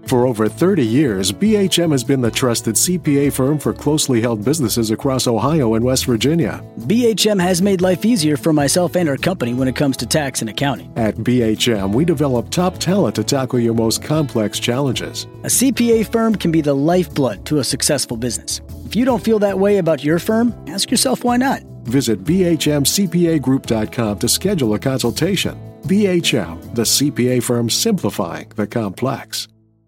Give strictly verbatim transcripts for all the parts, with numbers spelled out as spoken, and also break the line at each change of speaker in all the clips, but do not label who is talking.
For over thirty years, B H M has been the trusted C P A firm for closely held businesses across Ohio and West Virginia.
B H M has made life easier for myself and our company when it comes to tax and accounting.
At B H M, we develop top talent to tackle your most complex challenges.
A C P A firm can be the lifeblood to a successful business. If you don't feel that way about your firm, ask yourself why not.
Visit B H M C P A group dot com to schedule a consultation. B H M, the C P A firm simplifying the complex.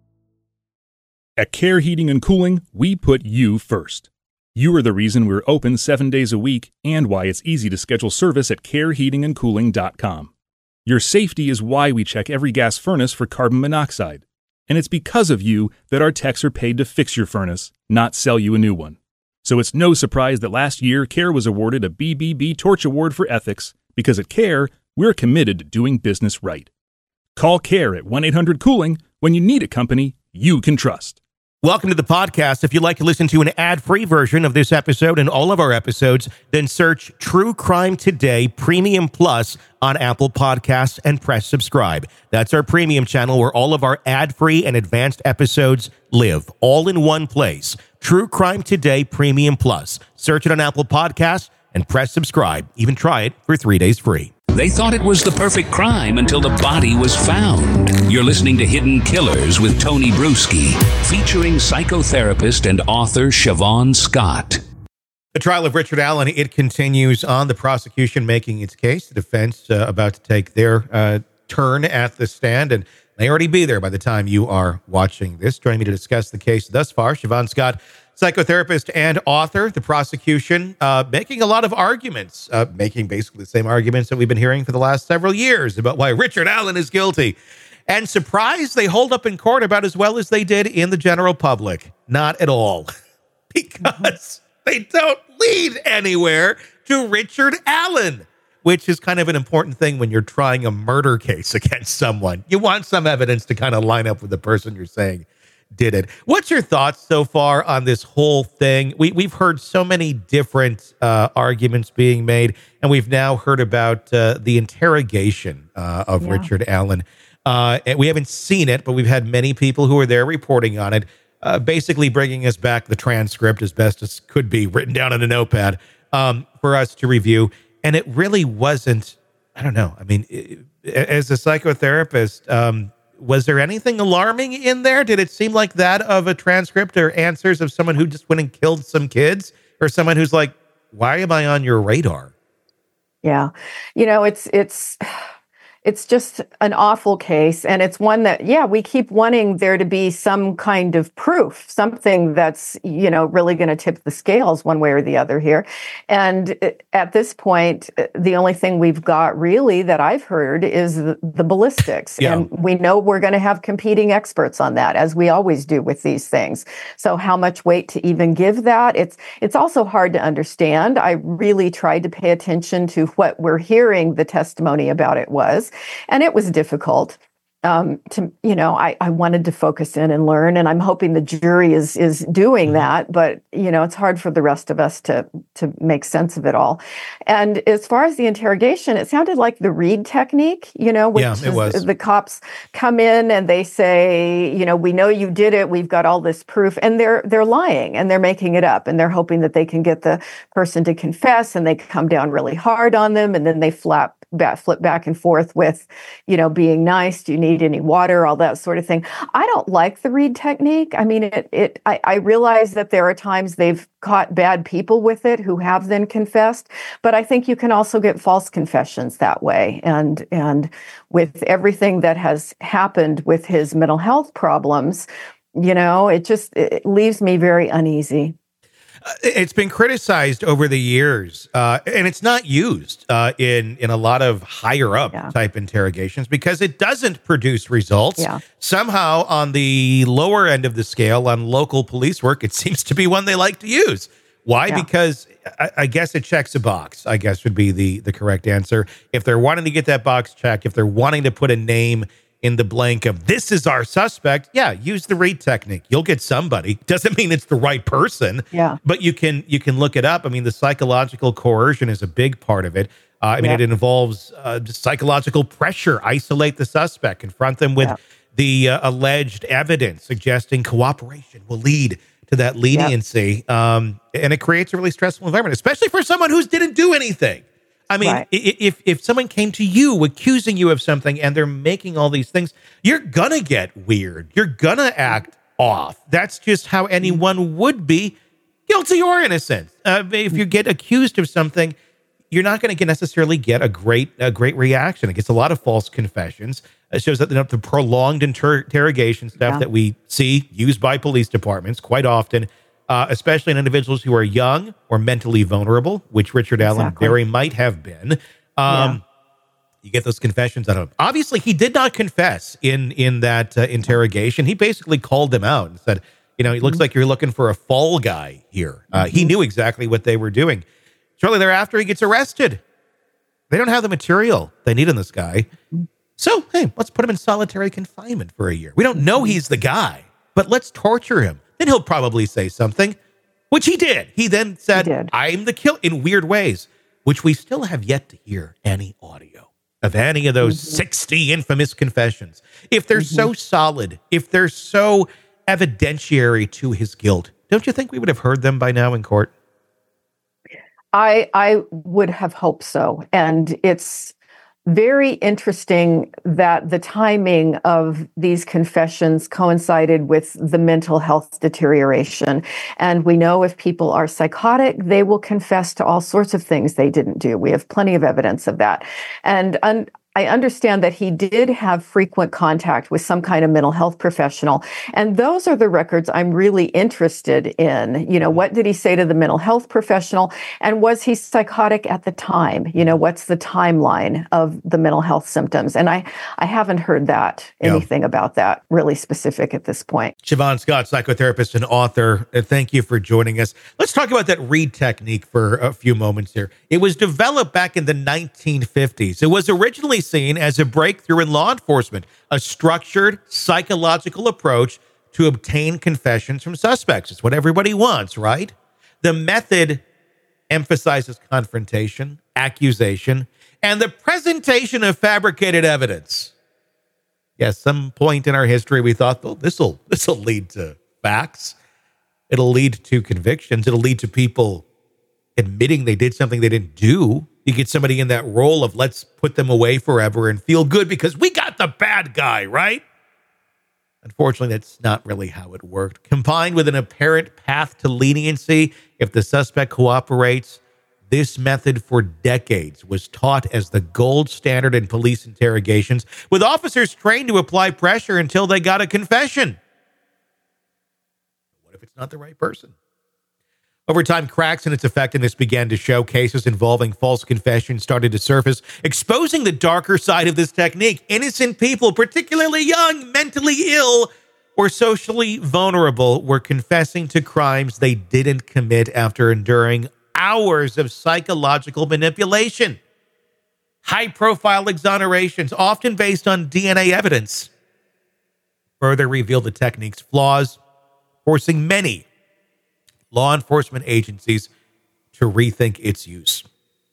At Care Heating and Cooling, we put you first. You are the reason we're open seven days a week and why it's easy to schedule service at care heating and cooling dot com. Your safety is why we check every gas furnace for carbon monoxide. And it's because of you that our techs are paid to fix your furnace, not sell you a new one. So it's no surprise that last year, Care was awarded a B B B Torch Award for Ethics, because at Care, we're committed to doing business right. Call Care at one eight hundred cooling when you need a company you can trust.
Welcome to the podcast. If you'd like to listen to an ad-free version of this episode and all of our episodes, then search True Crime Today Premium Plus on Apple Podcasts and press subscribe. That's our premium channel where all of our ad-free and advanced episodes live, all in one place. True Crime Today Premium Plus. Search it on Apple Podcasts and press subscribe. Even try it for three days free.
They thought it was the perfect crime until the body was found. You're listening to Hidden Killers with Tony Bruschi, featuring psychotherapist and author Siobhan Scott.
The trial of Richard Allen, it continues on. The prosecution making its case. The defense uh, about to take their uh, turn at the stand, and may already be there by the time you are watching this. Joining me to discuss the case thus far, Siobhan Scott, psychotherapist and author. The prosecution uh, making a lot of arguments, uh, making basically the same arguments that we've been hearing for the last several years about why Richard Allen is guilty. And surprised they hold up in court about as well as they did in the general public. Not at all. Because they don't lead anywhere to Richard Allen, which is kind of an important thing when you're trying a murder case against someone. You want some evidence to kind of line up with the person you're saying did it. What's your thoughts so far on this whole thing? We, we've heard so many different uh, arguments being made, and we've now heard about uh, the interrogation uh, of yeah. Richard Allen. Uh, and we haven't seen it, but we've had many people who are there reporting on it, uh, basically bringing us back the transcript as best as could be written down on a notepad um, for us to review. And it really wasn't, I don't know. I mean, it, as a psychotherapist, um, was there anything alarming in there? Did it seem like that of a transcript or answers of someone who just went and killed some kids, or someone who's like, why am I on your radar?
Yeah. You know, it's, it's, it's just an awful case. And it's one that, yeah, we keep wanting there to be some kind of proof, something that's, you know, really going to tip the scales one way or the other here. And at this point, the only thing we've got really that I've heard is the, the ballistics. Yeah. And we know we're going to have competing experts on that, as we always do with these things. So how much weight to even give that? It's, it's also hard to understand. I really tried to pay attention to what we're hearing the testimony about it was. And it was difficult um, to, you know, I, I wanted to focus in and learn, and I'm hoping the jury is is doing that. But, you know, it's hard for the rest of us to to make sense of it all. And as far as the interrogation, it sounded like the Reid technique, you know, which
yeah, it was.
The cops come in and they say, you know, we know you did it. We've got all this proof. And they're they're lying and they're making it up. And they're hoping that they can get the person to confess, and they come down really hard on them. And then they flap back, flip back and forth with, you know, being nice. Do you need any water? All that sort of thing. I don't like the Reid technique. I mean, it, it, I, I realize that there are times they've caught bad people with it who have then confessed, but I think you can also get false confessions that way. And, and with everything that has happened with his mental health problems, you know, it just, it leaves me very uneasy.
Uh, it's been criticized over the years, uh, and it's not used uh, in in a lot of higher up yeah. type interrogations because it doesn't produce results.
Yeah.
Somehow, on the lower end of the scale, on local police work, it seems to be one they like to use. Why? Yeah. Because I, I guess it checks a box, I guess would be the the correct answer. If they're wanting to get that box checked, if they're wanting to put a name in the blank of this is our suspect, yeah, use the Reid technique. You'll get somebody. Doesn't mean it's the right person.
Yeah.
But you can you can look it up. I mean, the psychological coercion is a big part of it. Uh, I mean,
yeah.
it involves uh, just psychological pressure. Isolate the suspect. Confront them with, the uh, alleged evidence suggesting cooperation will lead to that leniency. Yep. Um, and it creates a really stressful environment, especially for someone who didn't do anything. I mean, right. if if someone came to you accusing you of something and they're making all these things, you're going to get weird. You're going to act off. That's just how anyone would be, guilty or innocent. Uh, if you get accused of something, you're not going to necessarily get a great a great reaction. It gets a lot of false confessions. It shows that the, the prolonged inter- interrogation stuff yeah. that we see used by police departments quite often, uh, especially in individuals who are young or mentally vulnerable, which Richard Allen exactly. very might have been. Um, yeah. You get those confessions out of him. Obviously, he did not confess in, in that uh, interrogation. He basically called them out and said, you know, it looks mm-hmm. like you're looking for a fall guy here. Uh, mm-hmm. He knew exactly what they were doing. Shortly thereafter, he gets arrested. They don't have the material they need in this guy. So, hey, let's put him in solitary confinement for a year. We don't know he's the guy, but let's torture him. Then he'll probably say something, which he did. He then said, he I'm the killer, in weird ways, which we still have yet to hear any audio of any of those mm-hmm. sixty infamous confessions. If they're mm-hmm. so solid, if they're so evidentiary to his guilt, don't you think we would have heard them by now in court?
I I would have hoped so. And it's very interesting that the timing of these confessions coincided with the mental health deterioration. And we know if people are psychotic, they will confess to all sorts of things they didn't do. We have plenty of evidence of that. And un- I understand that he did have frequent contact with some kind of mental health professional. And those are the records I'm really interested in. You know, what did he say to the mental health professional? And was he psychotic at the time? You know, what's the timeline of the mental health symptoms? And I, I haven't heard that, anything yeah. about that really specific at this point.
Siobhan Scott, psychotherapist and author, uh, thank you for joining us. Let's talk about that Reid technique for a few moments here. It was developed back in the nineteen fifties. It was originally seen as a breakthrough in law enforcement, a structured psychological approach to obtain confessions from suspects. It's what everybody wants, right? The method emphasizes confrontation, accusation, and the presentation of fabricated evidence. Yes, some point in our history we thought, well, this'll this'll lead to facts. It'll lead to convictions. It'll lead to people admitting they did something they didn't do. You get somebody in that role of let's put them away forever and feel good because we got the bad guy, right? Unfortunately, that's not really how it worked. Combined with an apparent path to leniency, if the suspect cooperates, this method for decades was taught as the gold standard in police interrogations, with officers trained to apply pressure until they got a confession. What if it's not the right person? Over time, cracks in its effectiveness began to show. Cases involving false confessions started to surface, exposing the darker side of this technique. Innocent people, particularly young, mentally ill, or socially vulnerable, were confessing to crimes they didn't commit after enduring hours of psychological manipulation. High-profile exonerations, often based on D N A evidence, further revealed the technique's flaws, forcing many law enforcement agencies to rethink its use.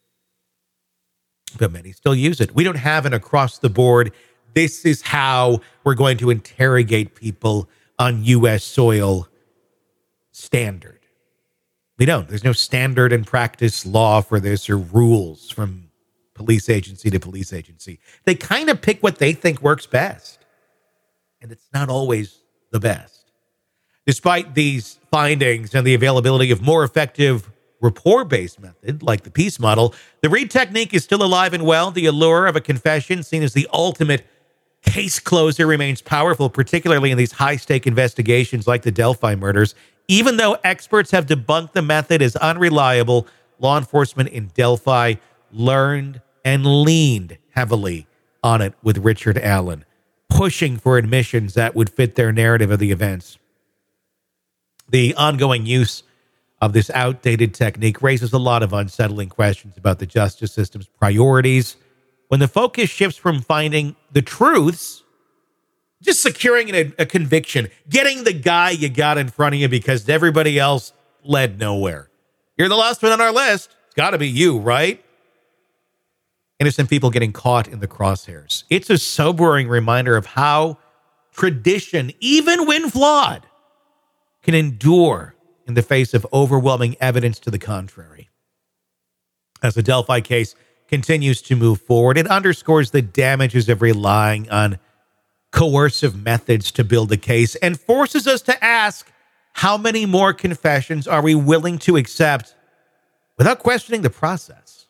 But many still use it. We don't have an across-the-board, this is how we're going to interrogate people on U S soil standard. We don't. There's no standard and practice law for this or rules from police agency to police agency. They kind of pick what they think works best. And it's not always the best. Despite these findings and the availability of more effective rapport-based method, like the PEACE model, the Reid technique is still alive and well. The allure of a confession, seen as the ultimate case closer, remains powerful, particularly in these high-stake investigations like the Delphi murders. Even though experts have debunked the method as unreliable, law enforcement in Delphi learned and leaned heavily on it with Richard Allen, pushing for admissions that would fit their narrative of the events. The ongoing use of this outdated technique raises a lot of unsettling questions about the justice system's priorities when the focus shifts from finding the truths, just securing a, a conviction, getting the guy you got in front of you because everybody else led nowhere. You're the last one on our list. It's got to be you, right? Innocent people getting caught in the crosshairs. It's a sobering reminder of how tradition, even when flawed, can endure in the face of overwhelming evidence to the contrary. As the Delphi case continues to move forward, it underscores the damages of relying on coercive methods to build a case and forces us to ask, how many more confessions are we willing to accept without questioning the process?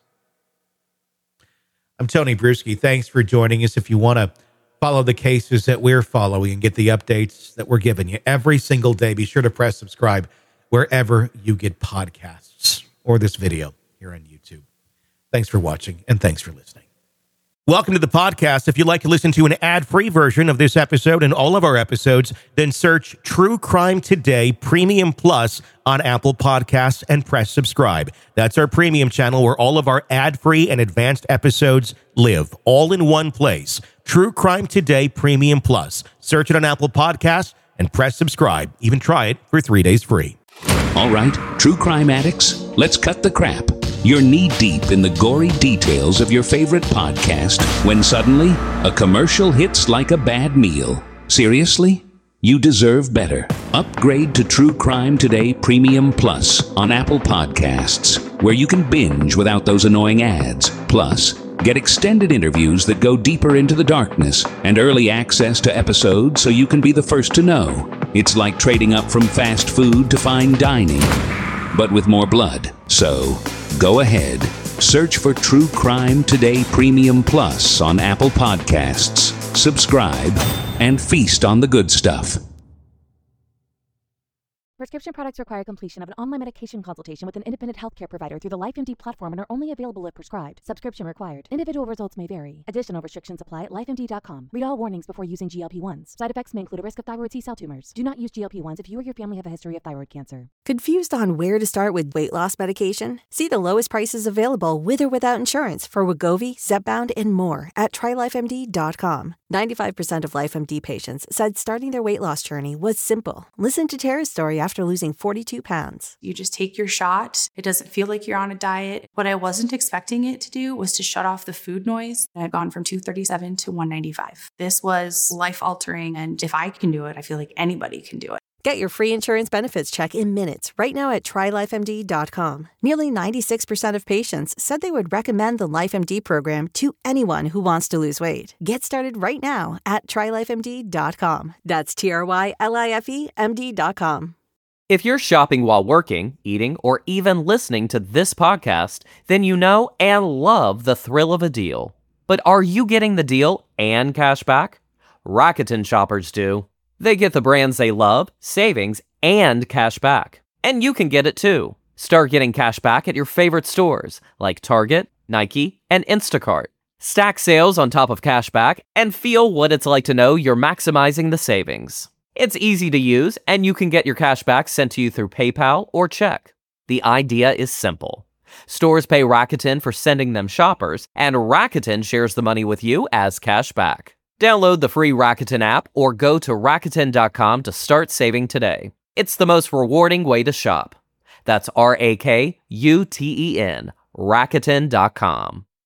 I'm Tony Bruschi. Thanks for joining us. If you want to follow the cases that we're following and get the updates that we're giving you every single day, be sure to press subscribe wherever you get podcasts or this video here on YouTube. Thanks for watching, and thanks for listening. Welcome to the podcast. If you'd like to listen to an ad-free version of this episode and all of our episodes, then search True Crime Today Premium Plus on Apple Podcasts and press subscribe. That's our premium channel where all of our ad-free and advanced episodes live, all in one place. True Crime Today Premium Plus. Search it on Apple Podcasts and press subscribe. Even try it for three days free.
All right, true crime addicts, let's cut the crap. You're knee-deep in the gory details of your favorite podcast when suddenly a commercial hits like a bad meal. Seriously? You deserve better. Upgrade to True Crime Today Premium Plus on Apple Podcasts, where you can binge without those annoying ads. Plus, get extended interviews that go deeper into the darkness and early access to episodes so you can be the first to know. It's like trading up from fast food to fine dining, but with more blood. So, go ahead. Search for True Crime Today Premium Plus on Apple Podcasts. Subscribe and feast on the good stuff.
Prescription products require completion of an online medication consultation with an independent healthcare provider through the LifeMD platform and are only available if prescribed. Subscription required. Individual results may vary. Additional restrictions apply at life M D dot com. Read all warnings before using G L P one s. Side effects may include a risk of thyroid C-cell tumors. Do not use G L P one s if you or your family have a history of thyroid cancer.
Confused on where to start with weight loss medication? See the lowest prices available with or without insurance for Wegovy, Zepbound, and more at try life M D dot com. ninety-five percent of LifeMD patients said starting their weight loss journey was simple. Listen to Tara's story after losing forty-two pounds.
You just take your shot. It doesn't feel like you're on a diet. What I wasn't expecting it to do was to shut off the food noise. I had gone from two thirty-seven to one ninety-five. This was life-altering, and if I can do it, I feel like anybody can do it.
Get your free insurance benefits check in minutes right now at try life M D dot com. Nearly ninety-six percent of patients said they would recommend the LifeMD program to anyone who wants to lose weight. Get started right now at try life M D dot com. That's T R Y L I F E M D dot com.
If you're shopping while working, eating, or even listening to this podcast, then you know and love the thrill of a deal. But are you getting the deal and cash back? Rakuten shoppers do. They get the brands they love, savings, and cash back. And you can get it too. Start getting cash back at your favorite stores like Target, Nike, and Instacart. Stack sales on top of cash back and feel what it's like to know you're maximizing the savings. It's easy to use, and you can get your cash back sent to you through PayPal or check. The idea is simple. Stores pay Rakuten for sending them shoppers, and Rakuten shares the money with you as cash back. Download the free Rakuten app or go to Rakuten dot com to start saving today. It's the most rewarding way to shop. That's R A K U T E N, Rakuten dot com.